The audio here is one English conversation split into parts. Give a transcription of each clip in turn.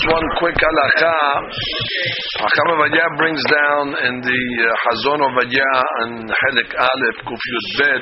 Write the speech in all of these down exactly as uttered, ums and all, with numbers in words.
one quick halakha. Hacham Ovadia brings down in the uh, Hazon Ovadia and Chelik Aleph Kuf Yud Bet.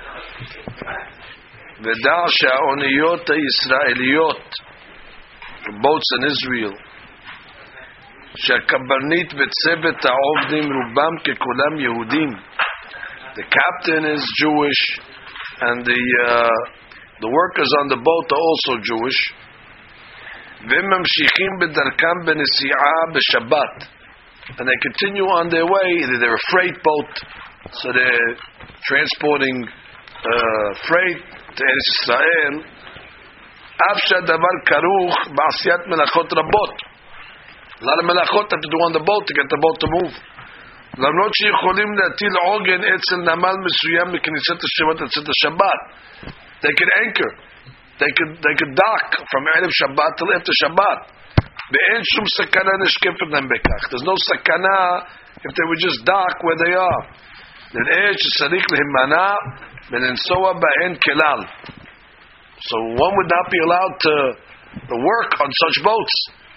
V'da she'oniyot ha'Yisraeliyot, boats in Israel, she'kabarnit v'tzevet ha'ovdim rubam kekulam Yehudim. The captain is Jewish, and the uh, the workers on the boat are also Jewish. V'hem mamshichim b'darkam b'nesi'ah b'Shabbat, and they continue on their way. They're a freight boat, so they're transporting uh, freight to Eretz Yisrael. Af she'adavar karuch ba'asiyat melachot rabot. A lot of melachot have to do on the boat to get the boat to move. למרות שיכולים להטיל עוגן אצל נמל מסוים מכניסת השבת לצאת השבת. They could anchor. They could, they could dock from Erev Shabbat till after Shabbat. ואין שום סכנה נשקפת להם בכך. There's no סכנה if they would just dock where they are. נראה שצריך להימנע ולנסוע בהן כלל. So one would not be allowed to, to work on such boats.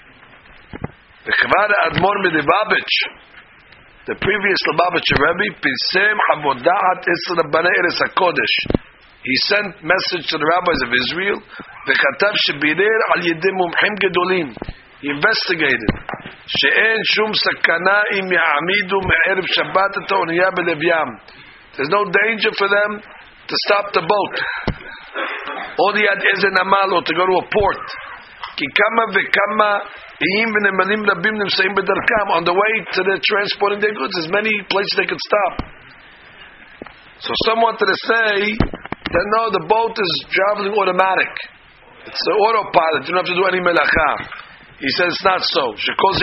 וכבר האדמו"ר מלובביץ', the previous Lubavitcher Rebbe, Pisem Havodat Isra Bnei Eretz HaKodesh. He sent message to the rabbis of Israel. V'chatav shebirer al yedei mumchim gedolim. He investigated. She'en shum sakana im ya'amidu me'erev Shabbat et ha'oniyah b'lev yam. There's no danger for them to stop the boat. Or yad eze namal, or to go to a port. Ki kama v'kama on the way to the transporting their goods, there's many places they could stop. So some wanted to say that no, the boat is traveling automatic. It's the autopilot. You don't have to do any melacha. He says it's not so.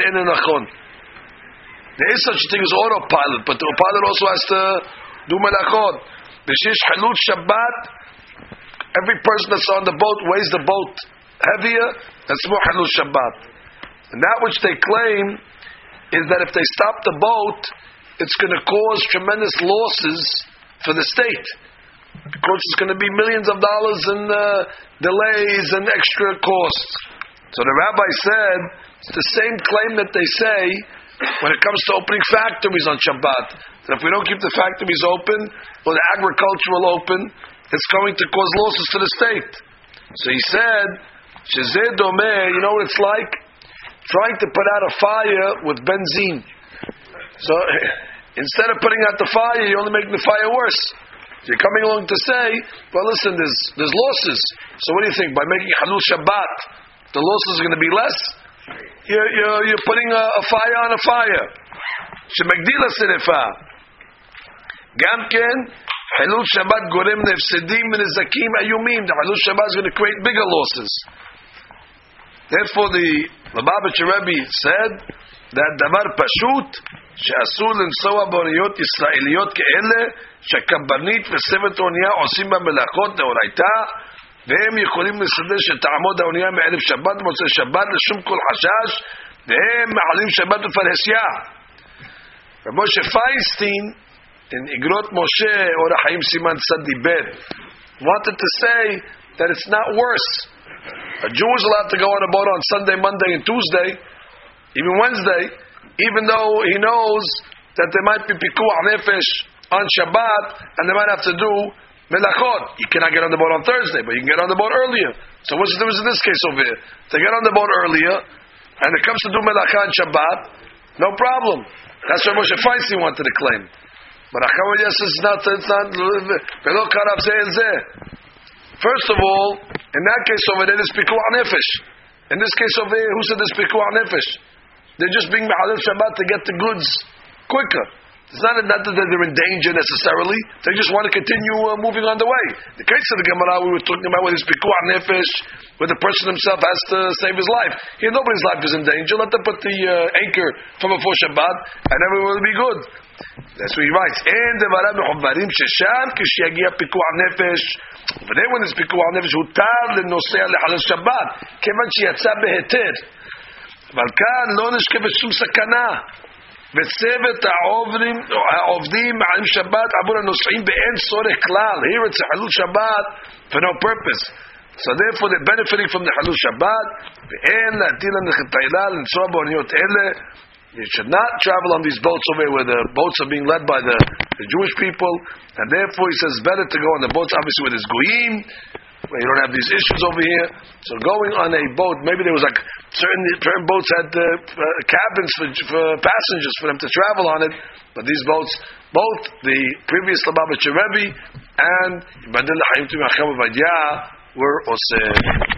There is such a thing as autopilot, but the autopilot also has to do melachot. B'shish halut Shabbat, every person that's on the boat weighs the boat heavier. That's more halut Shabbat. And that which they claim is that if they stop the boat, it's going to cause tremendous losses for the state. Because it's going to be millions of dollars in uh, delays and extra costs. So the rabbi said, it's the same claim that they say when it comes to opening factories on Shabbat. That if we don't keep the factories open, or the agriculture will open, it's going to cause losses to the state. So he said, Shezeh domeh, you know what it's like? Trying to put out a fire with benzene. So instead of putting out the fire, you're only making the fire worse. You're coming along to say, well, listen, there's there's losses. So what do you think? By making Halul Shabbat, the losses are going to be less? You're, you're, you're putting a, a fire on a fire. Shemagdila Sinefa. Gamken, Halul Shabbat Gorem Nefsedim Nezakim Ayumim. The Halul Shabbat is going to create bigger losses. Therefore, the Lubavitcher Rebbe said that davar pashut she'asur l'nsoa b'oniyot Yisraeliyot ke'ele she'kabarnit v'sevet oniyah osim b'melachot deoraita v'hem yicholim l'sadeh she'ta'amod ha'oniyah me'erev Shabbat motzei Shabbat l'shum kol hashash v'hem me'alim Shabbat u'farhesyah. Rav Moshe Feinstein in Igrot Moshe Orach Chaim Siman Tzadi Bet wanted to say that it's not worse. A Jew is allowed to go on a boat on Sunday, Monday, and Tuesday, even Wednesday, even though he knows that there might be pikuach nefesh on Shabbat, and they might have to do melachot. You cannot get on the boat on Thursday, but you can get on the boat earlier. So what's the difference in this case over here? They get on the boat earlier, and it comes to do melachah on Shabbat, no problem. That's what Moshe Feinstein wanted to claim. But Achawad says it's not, it's not, velo karav zeh el zeh. First of all, in that case over there, there's pikuach nefesh. In this case over here, who said there's pikuach nefesh? They're just being ma'alef Shabbat to get the goods quicker. It's not, not that they're in danger necessarily. They just want to continue uh, moving on the way. The case of the Gemara we were talking about, where there's pikuach nefesh, where the person himself has to save his life. Here, nobody's life is in danger. Let them put the uh, anchor from before Shabbat, and everyone will be good. That's what he writes. And the Vara mechubarim shesham kishiyagia pikuach nefesh. But then when it's pikuach nefesh, hutar lenosea lehalal Shabbat, kevan sheyatza beheter. אבל כאן לא נשקפת שום סכנה. וצוות העובדים, העובדים מעלים שבת עבור הנוסעים באין צורך כלל. Here it's a halul Shabbat for no purpose. So therefore they're benefiting from the Halul Shabbat. You should not travel on these boats over here where the boats are being led by the, the Jewish people. And therefore he says it's better to go on the boats obviously with his goyim, where you don't have these issues over here. So going on a boat, maybe there was like certain, certain boats had uh, uh, cabins for, for passengers for them to travel on it. But these boats, both the previous Lubavitcher Rebbe and Badil Hayim Tum Acham Ovadia were oseh.